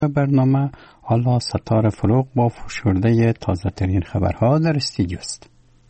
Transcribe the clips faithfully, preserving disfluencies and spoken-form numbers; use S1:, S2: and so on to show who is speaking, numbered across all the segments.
S1: برنامه حالا ستاره فروغ با فشرده تازه ترین خبرها در استودیو است.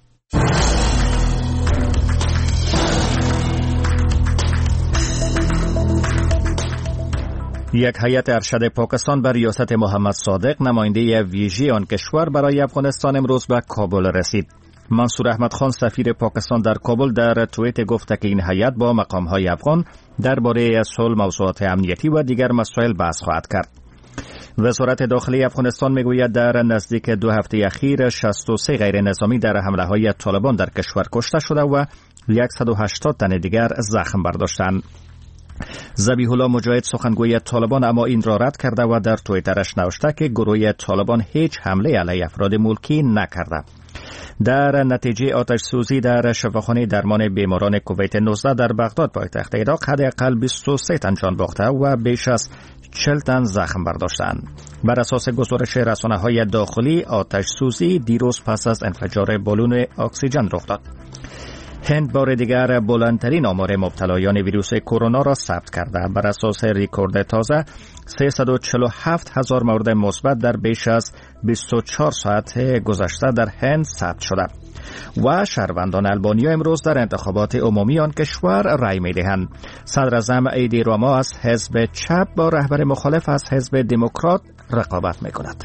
S2: یک هیئت ارشد پاکستان بر ریاست محمد صادق نماینده ویژه آن کشور برای افغانستان امروز به کابل رسید. منصور احمد خان سفیر پاکستان در کابل در توییت گفت که این هیئت با مقام‌های افغان درباره صلح، موضوعات امنیتی و دیگر مسائل بحث خواهد کرد. وزارت داخلی افغانستان میگوید در نزدیک دو هفته اخیر شصت و سه غیر نظامی در حمله‌های طالبان در کشور کشته شده و صد و هشتاد تن دیگر زخم برداشتند. ذبیح الله مجاهد سخنگوی طالبان اما این را رد کرده و در توییترش نوشته که گروه طالبان هیچ حمله علیه افراد ملکی نکرده. در نتیجه آتش سوزی در شفاخانه درمان بیماران کووید نوزده در بغداد پایتخت عراق حداقل بیست و سه تن جان باخته و بیش از چهل تن زخم برداشتند. بر اساس گزارش رسانه‌های داخلی آتش سوزی دیروز پس از انفجار بالون اکسیژن رخ داد. هند بار دیگر بلندترین آمار مبتلایان ویروس کرونا را ثبت کرده. بر اساس ریکورد تازه سیصد و چهل و هفت هزار مورد مثبت در بیش از بیست و چهار ساعت گذشته در هند ثبت شده و شهروندان البانیا امروز در انتخابات عمومی آن کشور رای می‌دهند. صدر اعظم ایدی راما از حزب چپ با رهبر مخالف از حزب دموکرات رقابت می‌کند.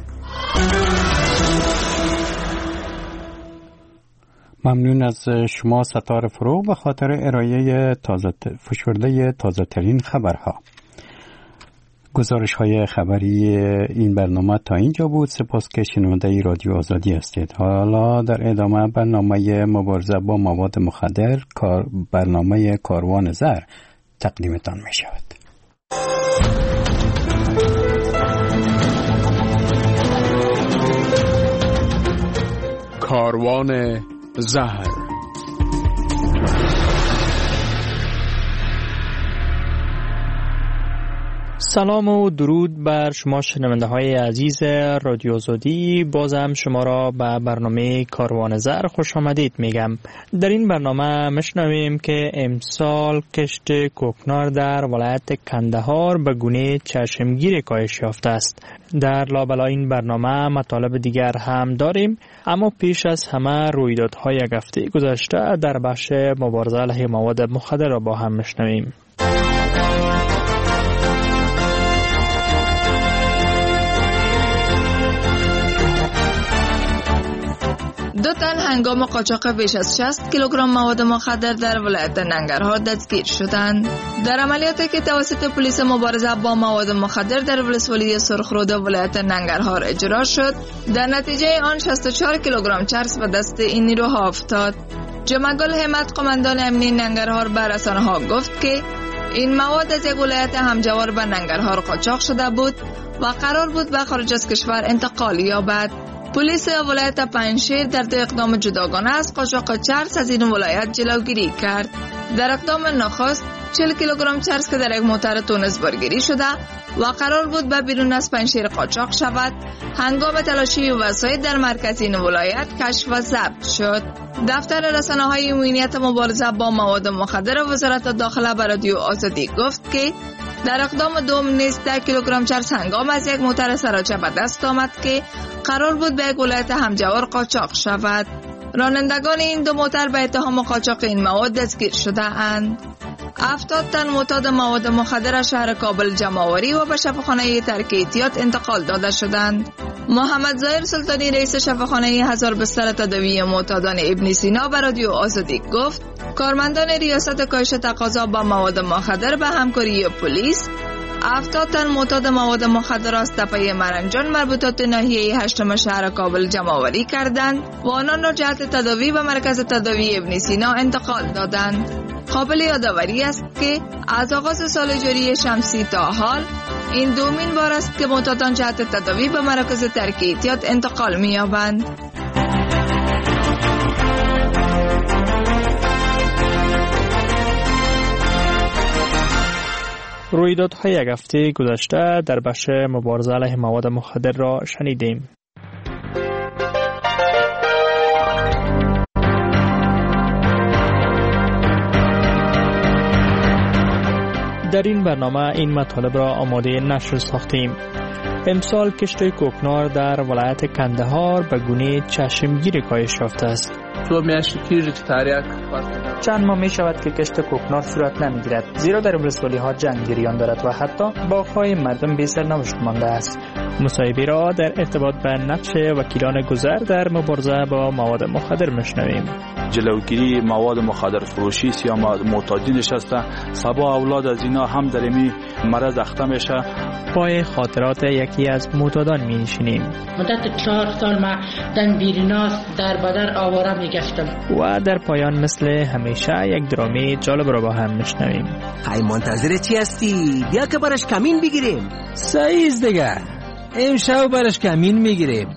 S1: ممنون از شما ستاره فروغ به خاطر ارائه تازه فشرده تازه ترین خبرها. گزارش های خبری این برنامه تا اینجا بود. سپاس که شنونده رادیو آزادی هستید. حالا در ادامه برنامه مبارزه با مواد مخدر کار برنامه کاروان زر تقدیمتان می شود.
S3: کاروان زهر.
S4: سلام و درود بر شما شنونده های عزیز رادیو آزادی. بازم شما را به برنامه کاروان زر خوش آمدید میگم. در این برنامه مشنویم که امسال کشت کوکنار در ولایت کندهار به گونه چشمگیر کاهش یافته است. در لابلای این برنامه مطالب دیگر هم داریم، اما پیش از همه رویدادهای یک هفته گذشته در بخش مبارزه علیه مواد مخدر را با هم مشنویم.
S5: دو تن هنگام قاچاق بیش از شصت کیلوگرم مواد مخدر در ولایت ننگرهار دستگیر شدند. در عملیاتی که توسط پلیس مبارزه با مواد مخدر در ولسوالی سرخرود ولایت ننگرهار اجرا شد، در نتیجه آن شصت و چهار کیلوگرم چرس به دست این نیروها افتاد. جمعگل همت قماندان امنی ننگرهار به رسانه‌ها گفت که این مواد از یک ولایت همجوار به ننگرهار قاچاق شده بود و قرار بود به خارج از کشور انتقال یابد. پلیس ولایت پنجشیر در دو اقدام جداگانه از قاچاق چرس از این ولایت جلوگیری کرد. در اقدام نخست چهل کیلوگرم چرس که در یک موتر تونس برگیری شده و قرار بود به بیرون از پنجشیر قاچاق شود، هنگام تلاشی وسایل در مرکز این ولایت کشف و ضبط شد. دفتر رسانه‌های امنیت مبارزه با مواد مخدر وزارت داخله به رادیو آزادی گفت که در اقدام دوم نیز ده کیلوگرم چرس هنگام از یک موتر سراچه به دست آمد که قرار بود به یک ولایت همجوار قاچاق شود. رانندگان این دو موتر به اتهام قاچاق این مواد دستگیر شده اند. هفتاد تن معتاد مواد مخدر از شهر کابل جمع‌آوری و به شفاخانه ترک احتیاط انتقال داده شدند. محمد ظاهر سلطانی رئیس شفاخانه هزار بستر تداوی معتادان ابن سینا به رادیو آزادی گفت کارمندان ریاست کاهش تقاضا با مواد مخدر به همکاری پلیس هفتاد تن معتاد مواد مخدر از تپه مرنجان مربوطات ناحیه هشتم شهر کابل جمع‌آوری کردند و آنان را جهت تداوی به مرکز تداوی ابن سینا انتقال دادند. قابل یادآوری است که از آغاز سال جاری شمسی تا حال این دومین بار است که معتادان جهت تداوی به مراکز ترک احتیاط انتقال می‌یابند.
S4: رویدادهای یک هفته گذشته در بخش مبارزه علیه مواد مخدر را شنیدیم. در این برنامه این مطالب را آماده نشر ساختیم. امسال کشت کوکنار در ولایت کندهار به گونه چشمگیر کاهش یافته است. چند ماه می شود که کشت کوکنار صورت نمی گیرد، زیرا در ولسوالی ها جنگ جریان دارد و حتی باغ‌های مردم بی سرنوشت مانده است. مصاحبه را در ارتباط به نقش وکیلان گذر در مبارزه با مواد مخدر میشنویم.
S6: جلوگیری مواد مخدر فروشی یا معتادینش هست، سبا اولاد از اینا هم در این مرض اخته میشه.
S4: پای خاطرات یکی از معتادان می نشینیم.
S7: مدت چهار سال من دم بیریناس در بدر آواره می گشتم.
S4: و در پایان مثل همیشه یک درامی جالب را با هم میشنویم.
S8: ای منتظر چی هستی؟ بیا که برش کمین بگیریم.
S9: سایز دیگه امشب برش کمین میگیریم.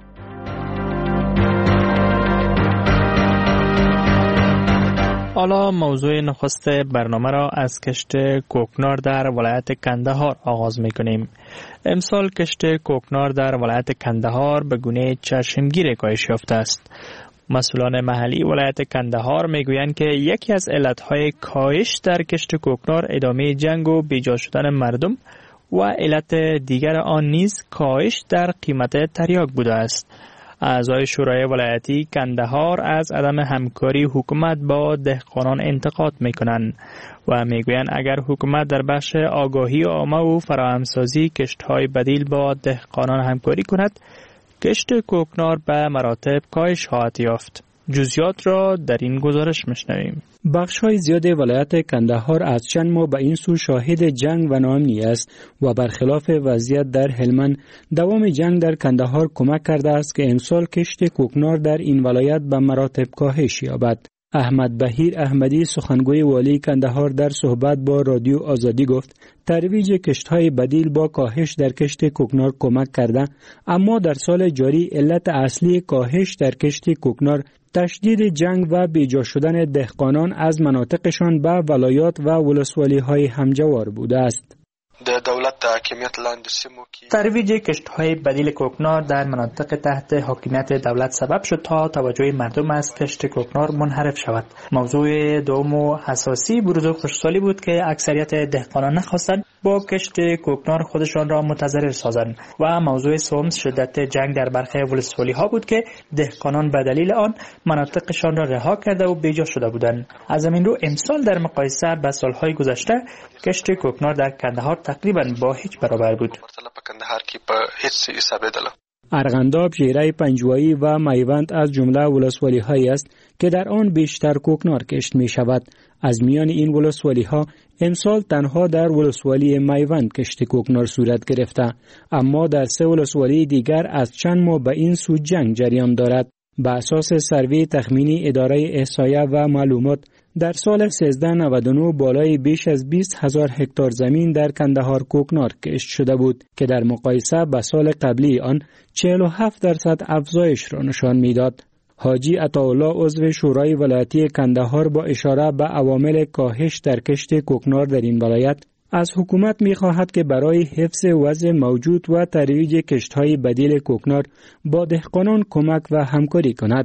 S4: حالا موضوع نخست برنامه را از کشت کوکنار در ولایت کندهار آغاز میکنیم. امسال کشت کوکنار در ولایت کندهار به گونه چشمگیر کاهش یافته است. مسئولان محلی ولایت کندهار میگویند که یکی از علتهای کاهش در کشت کوکنار ادامه جنگ و بیجا شدن مردم و علت دیگر آن نیز کاهش در قیمت تریاک بوده است. اعضای شورای ولایتی کندهار از عدم همکاری حکومت با دهقانان انتقاد میکنند و میگویند اگر حکومت در بخش آگاهی عامه و فراهمسازی کشت‌های بدیل با دهقانان همکاری کند، کشت کوکنار به مراتب کاهش خواهد یافت. جزئیات را در این گزارش میشنویم.
S10: بخش‌های زیاد ولایت کندهار از چند ماه به این سو شاهد جنگ و ناامنی است و برخلاف وضعیت در هلمند، دوام جنگ در کندهار کمک کرده است که امسال کشت کوکنار در این ولایت به مراتب کاهش یابد. احمد بهیر احمدی سخنگوی والی کندهار در صحبت با رادیو آزادی گفت ترویج کشت‌های بدیل با کاهش در کشت کوکنار کمک کرده، اما در سال جاری علت اصلی کاهش در کشت کوکنار تشدید جنگ و بیجا شدن دهقانان از مناطقشان به ولایات و ولسوالی‌های همجوار بوده است.
S11: د دولت د حاکمیت لاندې سیمو کې
S4: ترویج کشت‌های بدیل کوکنار در مناطق تحت حاکمیت دولت سبب شد تا توجه مردم از کشت کوکنار منحرف شود. موضوع دوم و حساسی بروز خشکسالی بود که اکثریت دهقانان نخواستند با کشت کوکنار خودشان را متضرر سازند و موضوع سوم شدت جنگ در برخی ولسوالی‌ها بود که دهقانان به دلیل آن مناطقشان را رها کرده و بیجا شده بودند. از همین رو امسال در مقایسه با سال‌های گذشته کشت کوکنار در کندهار تقریباً با هیچ برابر بود.
S10: ارغنداب، ژیره پنجوایی و میوند از جمله ولسوالی‌هایی است که در آن بیشتر کوکنار کشت می شود. از میان این ولسوالی‌ها امسال تنها در ولسوالی میوند کشت کوکنار صورت گرفته، اما در سه ولسوالی دیگر از چند ماه به این سو جنگ جریان دارد. به اساس سروی تخمینی اداره احصایه و معلومات در سال سیزده نود و نه بالای بیش از بیست هزار هکتار زمین در کندهار کوکنار کشت شده بود که در مقایسه با سال قبلی آن چهل و هفت درصد افزایش را نشان میداد. حاجی عطاالله عضو شورای ولایتی کندهار با اشاره به عوامل کاهش در کشت کوکنار در این ولایت از حکومت می خواهد که برای حفظ وضع موجود و ترویج کشت‌های بدیل کوکنار با دهقانان کمک و همکاری کند.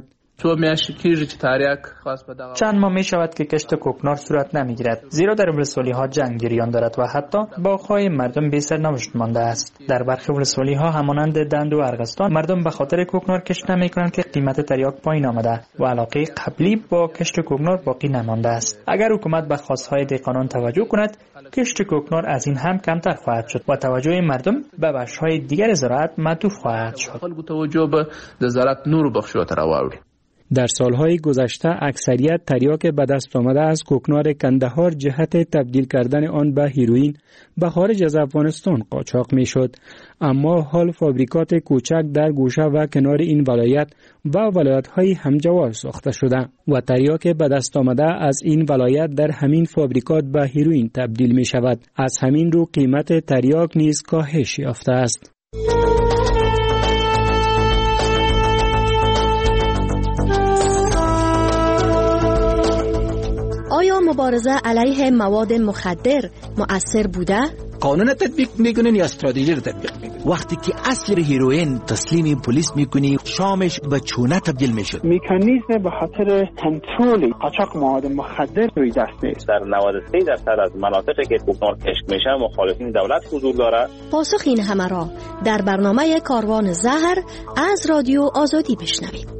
S4: چند ماه می شود که کشت کوکنار صورت نمی گیرد، زیرا در ولسوالی‌ها جنگ جریان دارد و حتی باغ‌های مردم بی سرنوشت مانده است. در برخی ولسوالی‌ها همانند دند و ارغستان مردم به خاطر کوکنار کشت نمی کنند که قیمت تریاک پایین آمده و علاقه قبلی با کشت کوکنار باقی نمانده است. اگر حکومت به خواست‌های دهقانان توجه کند، کشت کوکنار از این هم کمتر خواهد شد و توجه مردم به بخش‌های دیگر زراعت معطوف خواهد شد.
S10: در سالهای گذشته اکثریت تریاک به دست آمده از کوکنار کندهار جهت تبدیل کردن آن به هیروئین به خارج از افغانستان قاچاق می شد، اما حال فابریکات کوچک در گوشه و کنار این ولایت و ولایت‌های همجوار ساخته شده و تریاک به دست آمده از این ولایت در همین فابریکات به هیروئین تبدیل می شود. از همین رو قیمت تریاک نیز کاهش یافته است.
S12: آیا مبارزه علیه مواد مخدر مؤثر بوده؟
S9: قانون تطبیق میکنین یا استراتژی رو تطبیق میکنین؟
S12: وقتی که اصل هیروئین تسلیم پلیس میکنی شامش به چونه تبدیل میشد.
S13: مکانیزم به خاطر کنترل قاچاق مواد مخدر روی دست نیست.
S14: در نود و سه درصد از مناطقی که کوکنار کشف میشه مخالفین دولت حضور داره.
S15: پاسخ این همه را در برنامه کاروان زهر از رادیو آزادی بشنوید.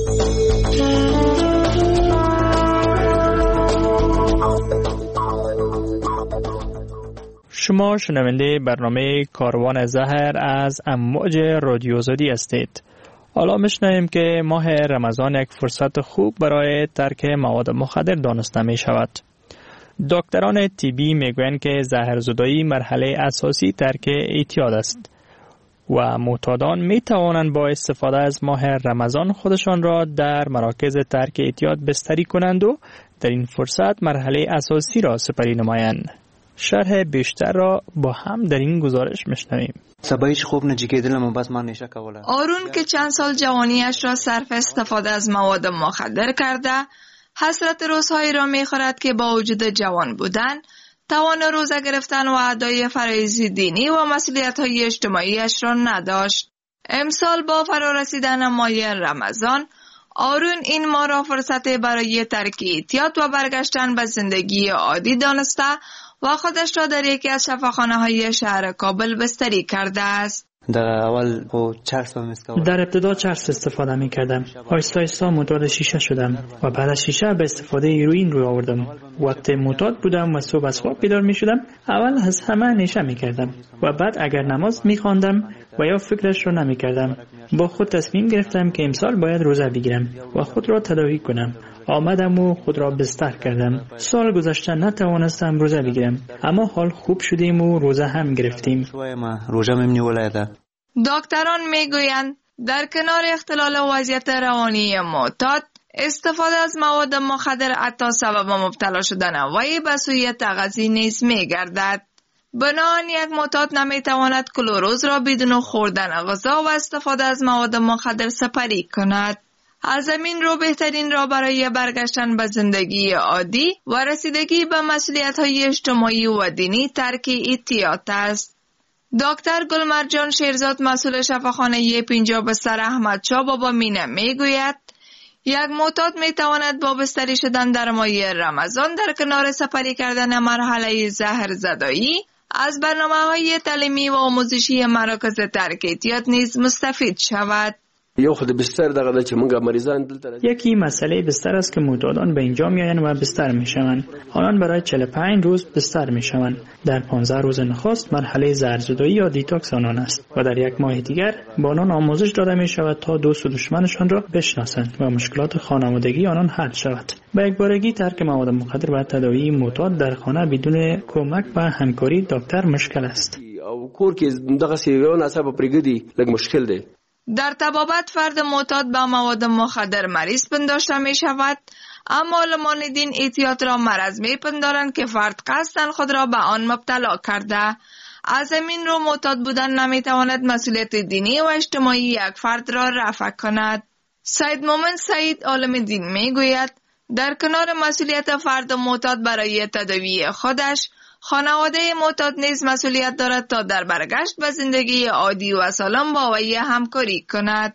S4: شما شنونده برنامه کاروان زهر از امواج رادیو آزادی هستید. حالا میشنویم که ماه رمضان یک فرصت خوب برای ترک مواد مخدر دانسته می شود. دکتران طبی میگویند که زهرزدایی مرحله اساسی ترک اعتیاد است و معتادان می توانند با استفاده از ماه رمضان خودشان را در مراکز ترک اعتیاد بستری کنند و در این فرصت مرحله اساسی را سپری نمایند. شرح بیشتر را با هم در این گزارش میشنویم.
S16: سبایش خوب نجیگه دلم بس من نشه کوله.
S5: آرون که چند سال جوانیش را صرف استفاده از مواد مخدر کرده، حسرت روزهایی را میخورد که با وجود جوان بودن، توان روزه گرفتن و ادای فرایض دینی و مسئولیت‌های اجتماعیش را نداشت. امسال با فرا رسیدن ماه رمضان، آرون این ماه را فرصت برای ترک اعتیاد و برگشتن به زندگی عادی دانسته و خودش را در یکی از شفاخانه‌های شهر کابل بستری کرده است.
S16: در اول خو چرس می‌استفاده.
S17: در ابتدا چرس استفاده می‌کردم. آهسته آهسته معتاد شیشه شدم و بعد از شیشه به استفاده هیروئین روی آوردم. وقتی معتاد بودم و صبح از خواب بیدار می‌شدم، اول از همه نشه می‌کردم و بعد اگر نماز می‌خواندم و یا فکرش رو نمی‌کردم. با خود تصمیم گرفتم که امسال باید روزه بگیرم و خود را تداوی کنم. آمدم و خود را بستر کردم. سال گذشته نتوانستم روزه بگیرم، اما حال خوب شدیم و روزه هم گرفتیم.
S5: دکتران میگویند در کنار اختلال وضعیت روانی معتاد، استفاده از مواد مخدر حتی سبب مبتلا شدن وی به سوی تغذیه نیز میگردد. بنابراین یک معتاد نمیتواند کلوروز را بدون خوردن غذا و استفاده از مواد مخدر سپری کند. از همین رو بهترین را برای برگشتن به زندگی عادی و رسیدگی به مسئولیت‌های اجتماعی و دینی ترک اعتیاد است. دکتر گلمرجان شیرزاد مسئول شفاخانه پنجاب بستر احمد شاه بابا مینه میگوید یک معتاد میتواند با بستری شدن در ماه رمضان در کنار سپری کردن مرحله زهر زدایی از برنامه‌های تعلیمی و آموزشی مراکز ترک اعتیاد نیز مستفید شود.
S18: یو خود بستر دغه چې موږ مریضان دلته
S17: یکی مسئله بستر است که معتادان به اینجا میآیند و بستر میشوند. آنان برای چهل و پنج روز بستر میشوند. در پانزده روز نخست مرحله زهرزدایی یا دیتاکس آنان است و در یک ماه دیگر با آنان آموزش داده می شود تا دوست و دشمنشان را بشناسند و مشکلات خانوادگی آنان حل شود. با یکبارگی ترک مواد مخدر و تداوی معتاد در خانه بدون کمک و همکاری دکتر مشکل است.
S18: او کور کې دغه سیویون عصب پرګدي لږ مشکل دی.
S5: در طبابت فرد معتاد به مواد مخدر مریض پنداشته می شود، اما علمان دین اعتیاد را مرض می پندارند که فرد قصداً خود را به آن مبتلا کرده. از همین رو معتاد بودن نمی تواند مسئولیت دینی و اجتماعی یک فرد را رفع کند. سید مومن سعید عالم دین می گوید در کنار مسئولیت فرد معتاد برای تداوی خودش، خانواده معتاد نیز مسئولیت دارد تا در برگشت به زندگی عادی و سالم با وی همکاری کند.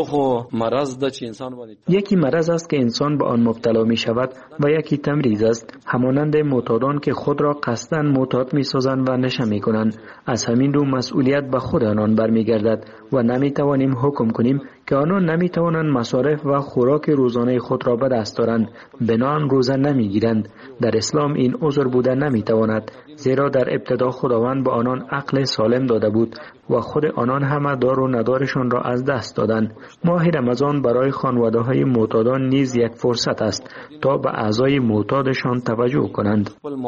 S10: یکی مرض است که انسان به آن مبتلا می شود و یکی تمریض است، همانند معتادان که خود را قصداً معتاد می سازند و نشه می کنند. از همین رو مسئولیت به خود آنان برمیگردد و نمی توانیم حکم کنیم که آنان نمی توانند مصارف و خوراک روزانه خود را به دست دارند، بنابراین روزه نمی گیرند. در اسلام این عذر بوده نمی تواند، زیرا در ابتدا خداوند به آنان عقل سالم داده بود و خود آنان همه دار و ندارشان را از دست دادند. ماه رمضان برای خانواده‌های معتادان نیز یک فرصت است تا به اعضای معتادشان توجه کنند.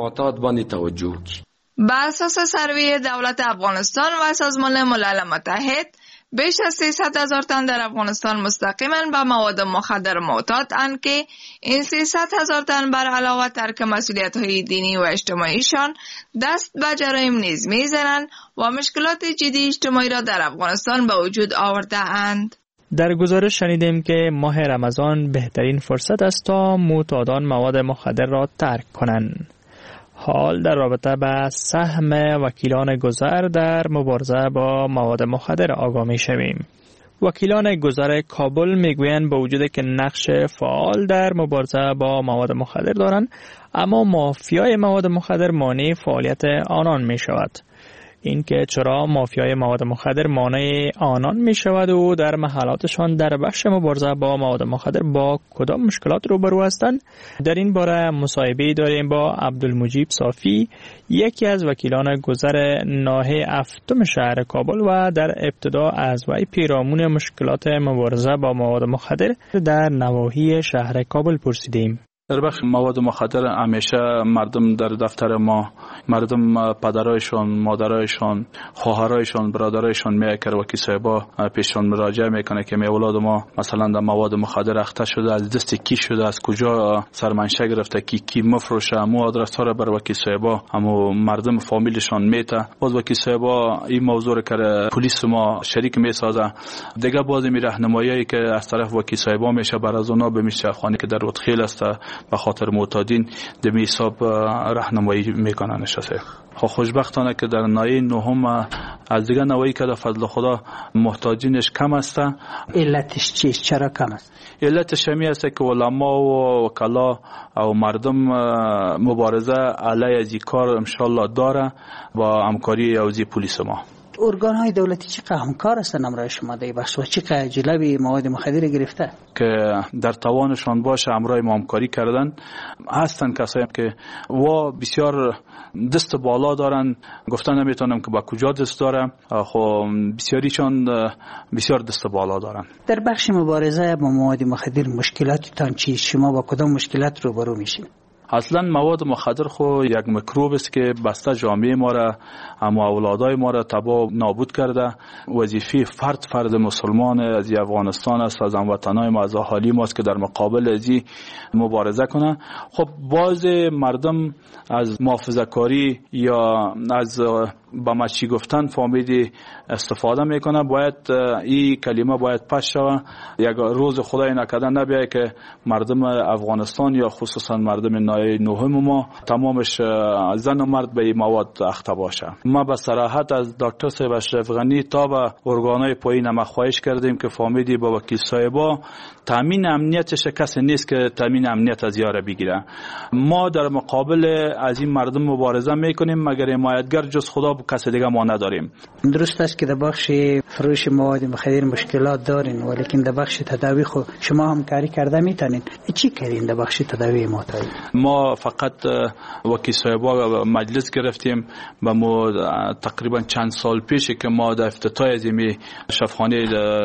S5: بر اساس سروی دولت افغانستان و سازمان ملل متحد، بیش از سیصد هزار تن در افغانستان مستقیما به مواد مخدر معتاد اند که این سیصد هزار تن بر علاوه ترک مسئولیت‌های دینی و اجتماعیشان دست به جرایم نیز می‌زنند و مشکلات جدی اجتماعی را در افغانستان به وجود آورده اند.
S4: در گزارش شنیدیم که ماه رمضان بهترین فرصت است تا معتادان مواد مخدر را ترک کنند. حال در رابطه با سهم وکیلان گذر در مبارزه با مواد مخدر آگاه می شویم. وکیلان گذر کابل میگویند با وجود که نقش فعال در مبارزه با مواد مخدر دارند، اما مافیای مواد مخدر مانع فعالیت آنان می شود. این که چرا مافیای مواد مخدر مانع آنان می شود و در محلاتشان در بخش مبارزه با مواد مخدر با کدام مشکلات روبرو هستند، در این باره مصاحبه داریم با عبدالمجیب صافی، یکی از وکیلان گذر ناحیه هفتم شهر کابل و در ابتدا از وی پیرامون مشکلات مبارزه با مواد مخدر در نواحی شهر کابل پرسیدیم.
S6: در بخش مواد مخدر همیشه مردم در دفتر ما، مردم پدرایشان، مادرایشان، خواهرایشان، برادرایشان میای که وکیل صاحبا پیششان مراجعه میکنه که می اولاد ما مثلا در مواد مخدر اخته شده، از دست کی شده، از کجا سرمنشه گرفته، کی کی مفروشه، مو آدرس ها را بر وکیل صاحبا همو مردم فامیلشان میته. باز وکیل صاحبا این موضوع که پلیس ما شریک میسازه، دیگه باز می راهنمایی که از طرف وکیل صاحبا میشه بر از اونها به میشخانی که در رودخیل است به خاطر معتادین دمی حساب راهنمایی میکنن نشسته. خب خوشبختانه که در ناحیه نهم از دیگه نواحی که در فضل خدا محتاجینش کم است.
S19: علتش چیست؟ چرا کم است؟
S6: علتش همی است که علما و وکلا او مردم مبارزه علیه از این کار انشالله داره با همکاری اوزی پلیس ما.
S19: ارگان های دولتی چقدر همکار هستن امرای شما در بخش و چقدر جلب مواد مخدر گرفته
S6: که در توانشان باشه امرای ما همکاری کردن؟ هستن کسایی که و بسیار دست بالا دارن، گفتن نمیتونم که با کجا دست داره، خب بسیاریشان بسیار دست بالا دارن.
S19: در بخش مبارزه با مواد مخدر مشکلاتتان چیست؟ شما با کدام مشکلات روبرو میشین؟
S6: اصلا مواد مخدر خو یک میکروب است که بسته جامعه ما را، اما اولادای ما را تباه نابود کرده. وظیفه فرد فرد مسلمان از افغانستان است، از هموطنای ما، از اهالی ماست که در مقابل ازی مبارزه کنه. خب باز مردم از محافظه کاری یا از با مچی گفتن فامیدی استفاده میکنه. باید این کلمه باید پس شوه. یک روز خدای نکرده نبیه که مردم افغانستان یا خصوصا مردم ناحیه نهم ما تمامش زن و مرد به این مواد اخته باشه. ما به صراحت از دکتر صاحب اشرف غنی تا به ارگانهای پایین ما خواهش کردیم که فامیدی با وکیل صاحبا تامین امنیتش کسی نیست که تامین امنیت از یاره بگیره. ما در مقابل از این مردم مبارزه میکنیم، مگر حمایتگر جز خدا کسی دیگه ما نداریم.
S19: درست است که در بخش فروش مواد مخدر مشکلات دارین، ولیکن در بخش تداوی خود شما همکاری کرده میتونین. چی کردین در بخش تداوی معتاد؟
S6: ما فقط وکیل صاحبا مجلس گرفتیم و ما تقریبا چند سال پیش که ما در افتتاح از این شفاخانه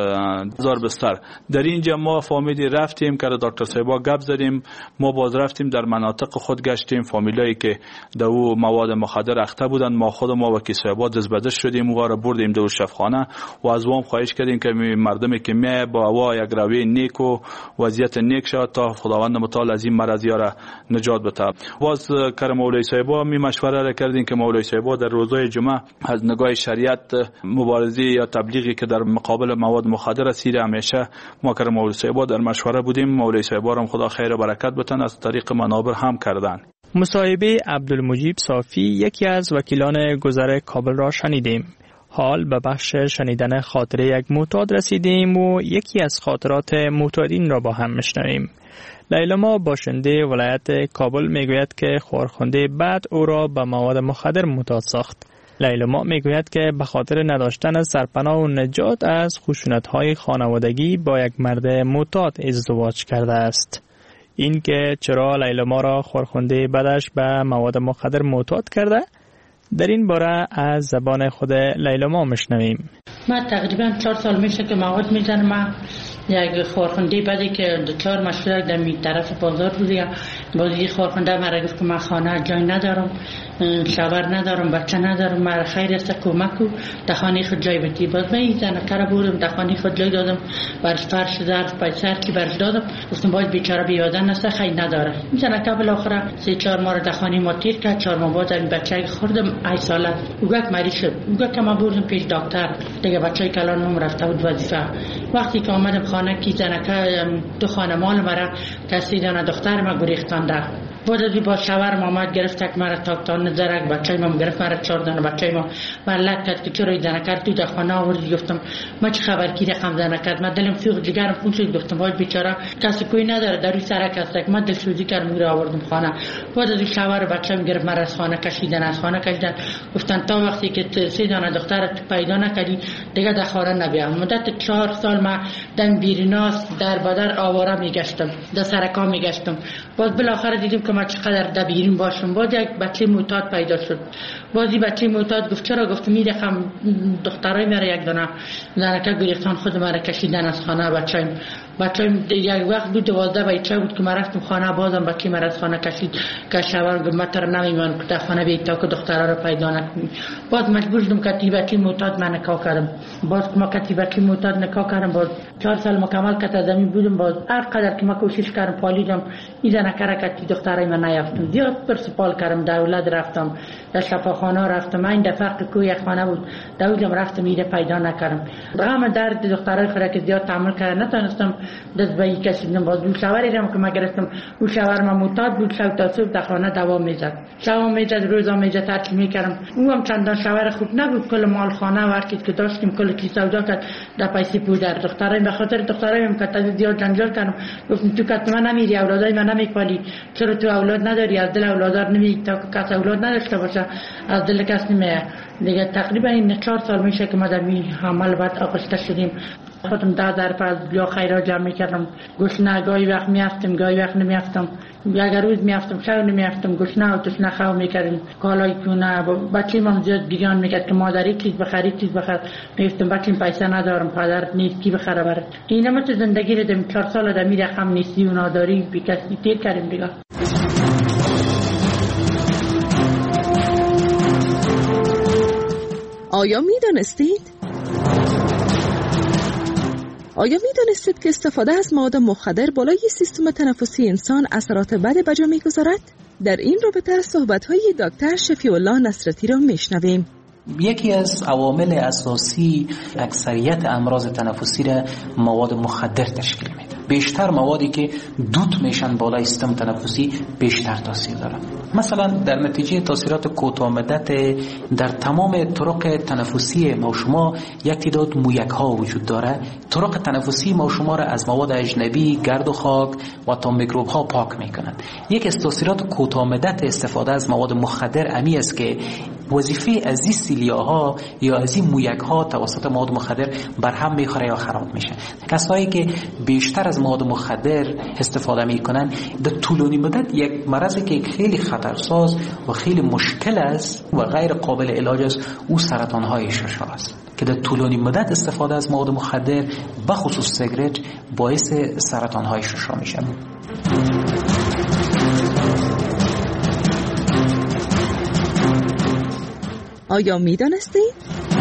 S6: هزار بستر در اینجا ما فامیلی رفتیم که دکتر صاحبا گپ زدیم. ما باز رفتیم در مناطق خود گشتیم، فامیلایی که در او مواد مخدر اخته بودن، ما خود ما وکیل صاحبا دزبدش شدیم و را بردیم در شفاخانه و از وام خواهش کردیم که مردمی که می با هوا یک روی نیک و وضعیت نیک شود تا خداوند متعال از این مرض را نجات بده. باز کار مولوی صاحبا می مشوره را کردیم که مولوی صاحبا در روزهای جمعه از نگاه شریعت مبارزه یا تبلیغی که در مقابل مواد مخدر است همیشه ما کار مولوی صاحبا در مشوره بودیم. مولوی صاحبا هم خدا خیر و برکت بتن از طریق منابر هم کردن.
S4: مصاحبه عبدالمجیب صافی، یکی از وکیلان گذر کابل را شنیدیم. حال به بخش شنیدن خاطره یک معتاد رسیدیم و یکی از خاطرات معتادین را با هم میشنویم. لیلا باشنده ولایت کابل میگوید که خورخنده بعد او را به مواد مخدر معتاد ساخت. لیلا میگوید که به خاطر نداشتن سرپناه و نجات از خشونت‌های خانوادگی با یک مرد معتاد ازدواج کرده است. این که چرا لیلا را خورخنده بعدش به مواد مخدر معتاد کرده، در این باره از زبان خود لیلا میشنویم.
S7: من تقریبا چهار سال میشه که مواد میزنم. من یک خورخنده بعدی که دو چهار مشورت در می طرف بازار بودی، بازی خورخنده مرا گفت که من خانه جای ندارم، شوهر ندارم، بچه ندارم، مرا خیر است کمک کو در خانه خود جای بدی. باز من این زنکره بردم در خانه خود جای دادم، برش فرش ظرف پیسر که برش دادم، گفتم باید بیچاره بیادن است خیر نداره. این زنکره بالاخره سه چهار ماه در خانه ما تیر کرد. چهار ماه بعد این بچه خوردم ای ساله اوگک مریض شد. اوگک که ما بردم پیش دکتر دیگه بچه کلان نم رفته بود وظیفه. وقتی که آمدم خانه کی زنکه دو خانه مال مرا کسی دانه دختر ما گریختانده. بعد از با شوهر محمد گرفت که مرا تاکتان زرک بچه ما گرفت مرا چهار دانه بچه ما ملت کرد که چرا ایده نکرد تو در خانه آوردی. گفتم ما چه خبر کی رقم زنه کرد، من دلم سوخت جگرم خون شد. گفتم وای بیچاره کسی کوی نداره در روی سرک است که من دلسوزی کردم میره آوردم خانه. بعد از شوهر بچه ما گرفت مرا از خانه کشیدن از خانه کشیدن. گفتن تا وقتی که سه دانه دختر پیدا نکردی دیگه در خانه نبیا. مدت چهار سال ما دم بیرناس در بدر آواره میگشتم، در سرکا میگشتم. باز بالاخره دیدیم که ما چقدر در بیرون باشم. باز یک بچه معتاد پیدا شد. بازی بچه معتاد گفت چرا؟ گفت میرخم دخترای مرا یک دانه زنکه گریختان خود مرا کشیدن از خانه. بچه‌م بچه‌م یک وقت بود دوازده بچه بود که ما رفتم خانه، بازم بچه مرا از خانه کشید که شوهر گفت من تر نمیمونم که در خانه بیای تا که دخترها رو پیدا نکنی. باز مجبور شدم که تی بچه معتاد من نکاح کردم. باز که ما که تی بچه معتاد نکاح کردم، باز چهار سال مکمل که تا زمین بودم. باز هر قدر که ما کوشش کردم پالیدم این زنکه که تی دخترای من نیافتم. زیاد پرسپال کردم، دولت رفتم، در شفاخانه رفتم. این دفعه که کوی خانه بود دولتم رفتم میره پیدا نکردم. غم درد دخترای خود که زیاد تحمل کردم نتونستم دست به این کشیدم. باز دو شوهری که ما گرفتم، دو شوهر ما معتاد بود، شب تا صبح در خانه دوام میزد، شب میزد، روزا میزد، تعطیل میکردم. او هم چندان شوهر خوب نبود، کل مال خانه و هر چیز که داشتیم کل چیز سودا کرد در پیسه پودر. دخترای به خاطر دخترای هم که زیاد جنجال کردم. گفتم تو که من نمیری، اولادای من نمیپالی، چرا تو اولاد نداری؟ از دل اولادار نمی تا کس اولاد نداشته باشه از دل کس نمیه. دیگه تقریبا این چهار سال میشه که ما در می حمل بعد آغشته شدیم. خودم ده ظرف از بیا خیرات جمع میکردم. گوشنه گاهی وقت میافتم، گاهی وقت نمیافتم. اگر روز میافتم شب نمیافتم. گوشنه و تشنه خو میکردیم. کالای کونه بچه‌م هم زیاد گریان میکرد که مادری چیز بخری چیز بخر. میگفتم بچه‌م پیسه ندارم، پدر نیست کی بخره برات. اینا ما تو زندگی رو دم چهار سال در می رقم نیستی و ناداری بی کسی تیر کردیم دیگه.
S20: آیا می دانستید؟ آیا می دانستید که استفاده از مواد مخدر بالای سیستم تنفسی انسان اثرات بد به جا می گذارد؟ در این رابطه صحبت‌های دکتر شفیع الله نصرتی را می شنویم.
S21: یکی از عوامل اساسی اکثریت امراض تنفسی را مواد مخدر تشکیل میده. بیشتر موادی که دوت میشن بالای سیستم تنفسی بیشتر تاثیر دارن. مثلا در نتیجه تاثیرات کوتاه مدت در تمام طرق تنفسی ما شما یک تعداد مویک ها وجود داره. طرق تنفسی ما شما را از مواد اجنبی، گرد و خاک و تا میکروب ها پاک میکنند. یک از تاثیرات کوتاه مدت استفاده از مواد مخدر امی است که وظیفه از این سیلیاها یا از این مویک ها توسط مواد مخدر برهم میخوره یا خراب میشه. کسایی که بیشتر از مواد مخدر استفاده میکنن در طولانی مدت یک مرضی که خیلی خطرساز و خیلی مشکل است و غیر قابل علاج است، او سرطان های ششم است که در طولانی مدت استفاده از مواد مخدر به خصوص سیگرت باعث سرطان های ششم میشه.
S20: آیا می دانستید؟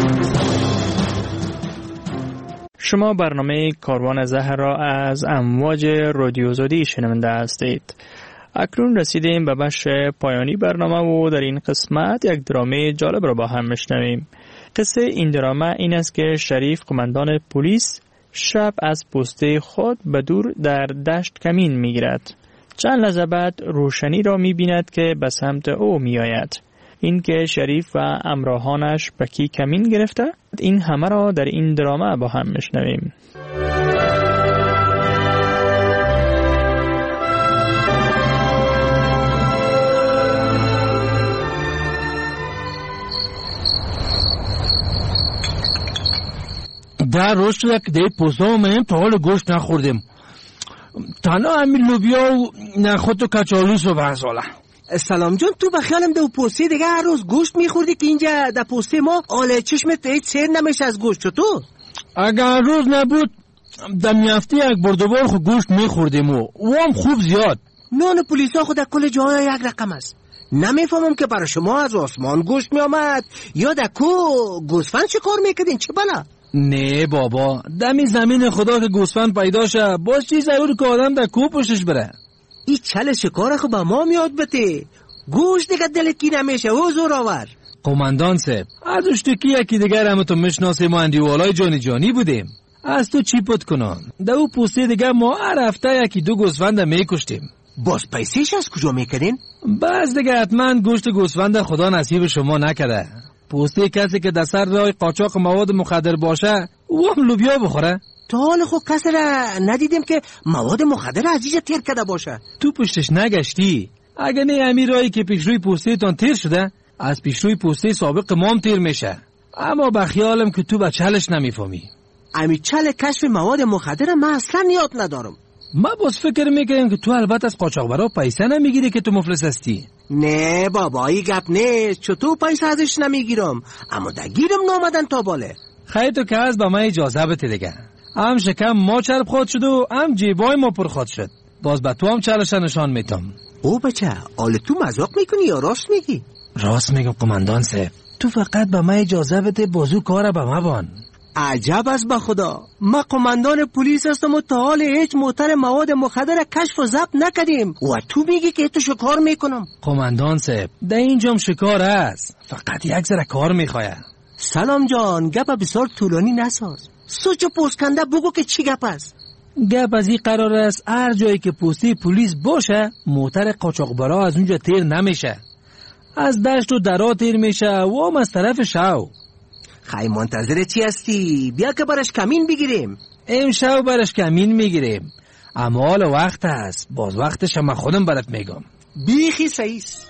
S4: شما برنامه کاروان زهر را از امواج رادیو آزادی شنونده هستید. اکنون رسیدیم به بخش پایانی برنامه و در این قسمت یک درامه جالب را با هم میشنویم. قصه این درامه این است که شریف قماندان پلیس شب از پسته خود به دور در دشت کمین میگیرد. چند لحظه بعد روشنی را میبیند که به سمت او میآید. این که شریف و همراهانش به کی کمین گرفته، این همه را در این درامه با هم میشنویم.
S9: در روز شده که در پوسته آمدیم تا حال گوشت نخوردیم. تنها همین لوبیا و نخود و کچالوس و برزاله.
S8: سلام جان، تو بخیالم در پوسته دیگه هر روز گوشت میخوردی که اینجا در پوسته ما آله چشمت هیچ سیر نمیشه از گوشت. تو
S9: اگر هر روز نبود در میافتی یک بردوبار خود گوشت میخوردیم و او هم خوب زیاد.
S8: نان پلیس ها خود در کل جای یک رقم است. نمیفهمم که برای شما از آسمان گوشت میامد یا در کو گوسفند چه کار میکردین؟ چه بلا؟
S9: نه بابا، دمی زمین خدا که گوسفند پیدا شه باز چی ضرور که آدم در کو پشتش بره.
S8: این چل شکار خو با ما میاد بته. گوشت دیگه دلت کی نمیشه و زور آور.
S9: قماندان صاحب، از اشتکی یکی دیگر هم تو میشناسی، ما اندیوالای جانی جانی بودیم. از تو چی پت کنن؟ در او پوسته دیگه ما هر هفته یکی دو گوسفند میکشتیم.
S8: باز پیسیش از کجا میکنین؟
S9: بس دیگه حتما گوشت گوسفند خدا نصیب شما نکرده. پوسته کسی که در سر راه قاچاق مواد مخدر باشه او هم لوبیا بخوره.
S8: تا حال خود کسی را ندیدیم که مواد مخدر عزیز تیر کرده باشه.
S9: تو پشتش نگشتی؟ اگه نه امیر رایی که پیش روی پوسته تان تیر شده، از پیش روی پوسته سابق مام تیر میشه. اما بخیالم که تو به چلش نمیفهمی.
S8: امی چل کشف مواد مخدر من اصلا یاد ندارم.
S9: ما باز فکر میکنم که تو البته از قاچاقبرا پیسه نمیگیری که تو مفلس هستی.
S8: نه بابا ای گپ نیست، چطور پیسه ازش نمیگیرم، اما دگیرم نامدن تا باله.
S9: خیلی تو که از با من اجازه بده دیگه. هم شکم ما چرب خود شد و هم جیبای ما پر خود شد. باز به تو هم چلش نشان میتم.
S8: او بچه آل تو مذاق میکنی یا راست میگی؟
S9: راست میگم قماندان صاحب. تو فقط به من اجازه بده بازو کار به ما بان.
S8: عجب از به خدا، ما قماندان پلیس هستم و تا حال هیچ موتر مواد مخدر کشف و ضبط نکردیم و تو میگی که تو شکار میکنم.
S9: قماندان صاحب در اینجام شکار است، فقط یک ذره کار میخواه.
S8: سلام جان، گپ بسیار طولانی نساز، سوچ پوسکنده بگو که چی گپ است.
S9: گپ از این قرار است هر جایی که پوسته پلیس باشه موتر قاچاقبرا از اونجا تیر نمیشه، از دشت و درا تیر میشه و هم از طرف شو.
S8: خیلی منتظر چی هستی؟ بیا که برش کمین بگیریم.
S9: امشب برش کمین میگیریم، اما حال وقت هست، باز وقتش هم خودم برات میگم.
S8: بیخی سعیس.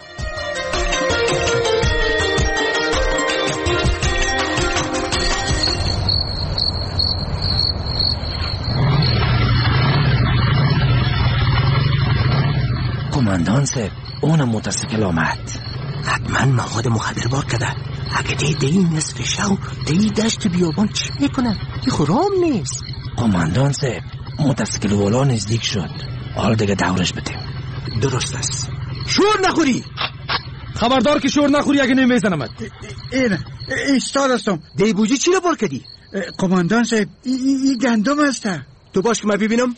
S9: قماندان صاحب اون موتورسیکل آمد.
S8: حتما مواد مخدر بار کرده. اگه دی دی نصف شو دی دشت بیابان چی میکنه؟ یه خرام نیست.
S9: قماندان صاحب موتورسیکل والا نزدیک شد، حال دیگه دورش بدیم.
S8: درست است. شور نخوری.
S9: خبردار که شور نخوری اگه نمیزنمت.
S2: این ایستاد هستم.
S8: دی بوجی چی رو بار کردی؟
S2: قماندان صاحب این گندم هسته.
S8: تو باش که من ببینم.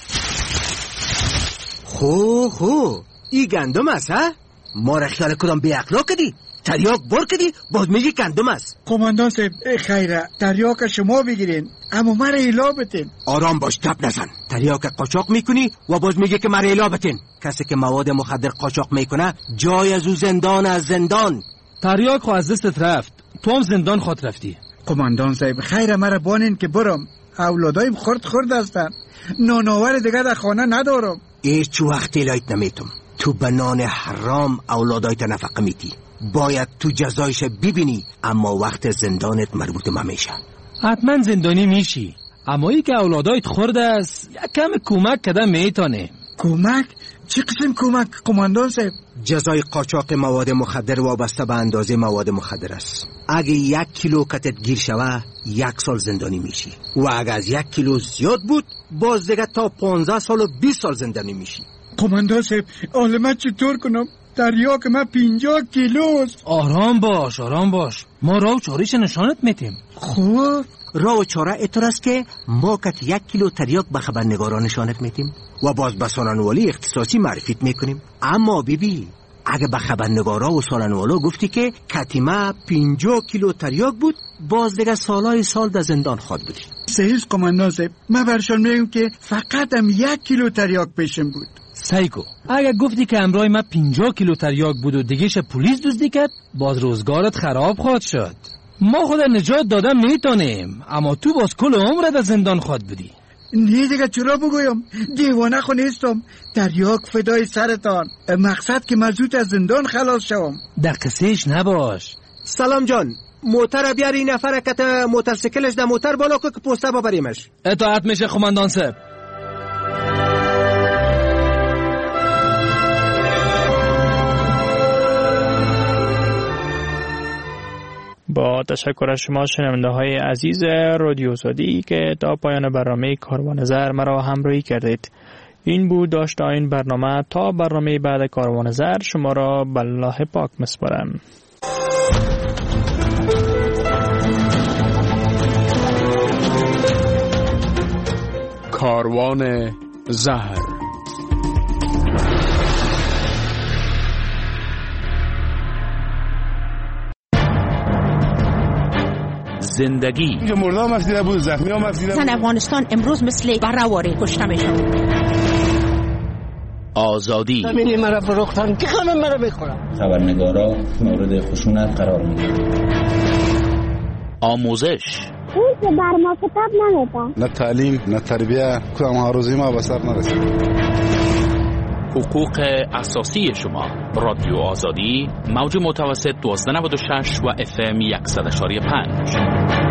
S8: خو خو این گندم است ها؟ ما را خیال کدام بی اخلاق کردی؟ تریاک بار کردی باز میگی گندم است.
S2: قماندان صاحب خیره تریاک شما بگیرین اما مرا ایلا بتین.
S8: آرام باش، گپ نزن. تریاک قاچاق میکنی و باز میگی که مرا ایلا بتین. کسی که مواد مخدر قاچاق میکنه جای از او زندان از زندان.
S9: تریاک خو از دستت رفت، تو هم زندان خود رفتی.
S2: قماندان صاحب خیره مرا بانین که برم، اولادایم خورد خورد هستن، نانآور دیگه در خانه ندارم.
S8: هیچ وقت ایلایت نمیتم. تو به نان حرام اولادایت نفقه میتی، باید تو جزایش ببینی، اما وقت زندانت مربوط ما میشه.
S9: حتما زندانی میشی، اما ای که اولادایت خورده است یک کم کمک کده میتانه.
S2: کمک؟ چی قسم کمک قماندان صاحب؟
S8: جزای قاچاق مواد مخدر وابسته به اندازه مواد مخدر است. اگه یک کیلو کتت گیر شوه یک سال زندانی میشی و اگه از یک کیلو زیاد بود باز دیگه تا پانزده سال و بیست سال زندانی میشی.
S2: قماندان صاحب حالا من چطور کنم؟ تریاک من پینجا کیلوست.
S9: آرام باش آرام باش، ما راه و چارهش نشانت میتیم.
S8: خوب راه و چاره اتر است که ما کت یک کیلو تریاک به خبرنگاران نشانت میتیم و باز به سالنوالی اختصاصی معرفیت میکنیم. اما بیبی اگه به خبرنگارا و سالنوالا گفتی که کتیمه پینجا کیلو تریاک بود باز دیگه سالای سال در زندان خواد بودی.
S2: صحیح قماندان صاحب، من برشان میگم که فقط هم یک کیلو تریاک پیشم بود.
S9: سایکو اگه گفتی که امرای من پینجا کیلو تریاک بود و دیگهش پلیس دزدی کرد باز روزگارت خراب خواهد شد. ما خود نجات دادم میتونیم، اما تو باز کل عمرت از زندان خواد بودی.
S2: نه دیگه چرا بگویم؟ دیوانه خو نیستم. تریاک فدای سرتان، مقصد که مزود از زندان خلاص شوم.
S9: در قصهش نباش.
S8: سلام جان، موتر بیار این نفر کت موتورسیکلش در موتر بالا که پوسته ببریمش.
S9: اطاعت میشه قماندان صاحب.
S4: با تشکر از شما شنونده های عزیز رادیو آزادی که تا پایان برنامه کاروان زر مرا همراهی کردید. این بود داشته این برنامه. تا برنامه بعد کاروان زر شما را به الله پاک مسپارم.
S3: کاروان زهر.
S22: زندگی
S23: اینجا مردم مفیده بود، زخمی ها مفیده بود.
S24: زن افغانستان امروز مثل برهواری کشته میشن.
S22: آزادی.
S1: همین مرا فروختن که همه مرا میخورن.
S11: خبرنگارا مورد خشونت قرار میگیرن.
S22: آموزش.
S23: اون که بر ما کتاب نمیدن.
S24: نه تعلیم نه تربیه کدام ها روزی ما به سر نرسید.
S22: حقوق اساسی شما. رادیو آزادی موج متوسط دوازده نود و شش و اف ام صد و شش و پنج.